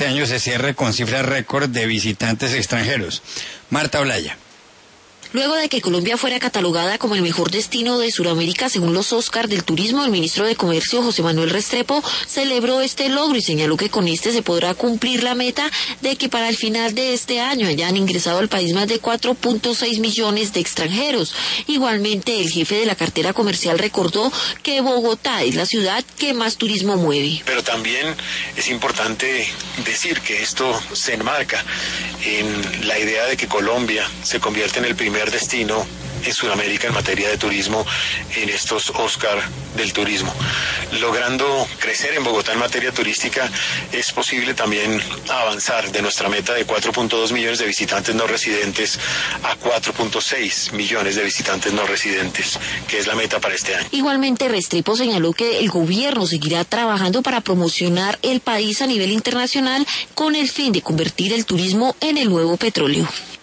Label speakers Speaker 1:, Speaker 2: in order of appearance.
Speaker 1: este año se cierre con cifras récord de visitantes extranjeros. Marta Olaya.
Speaker 2: Luego de que Colombia fuera catalogada como el mejor destino de Sudamérica según los Oscar del turismo, el ministro de Comercio, José Manuel Restrepo, celebró este logro y señaló que con este se podrá cumplir la meta de que para el final de este año hayan ingresado al país más de 4.6 millones de extranjeros. Igualmente, el jefe de la cartera comercial recordó que Bogotá es la ciudad que más turismo mueve.
Speaker 3: Pero también es importante decir que esto se enmarca en la idea de que Colombia se convierte en el primer destino en Sudamérica en materia de turismo en estos Oscar del turismo. Logrando crecer en Bogotá en materia turística, es posible también avanzar de nuestra meta de 4.2 millones de visitantes no residentes a 4.6 millones de visitantes no residentes, que es la meta para este año.
Speaker 2: Igualmente, Restrepo señaló que el gobierno seguirá trabajando para promocionar el país a nivel internacional con el fin de convertir el turismo en el nuevo petróleo.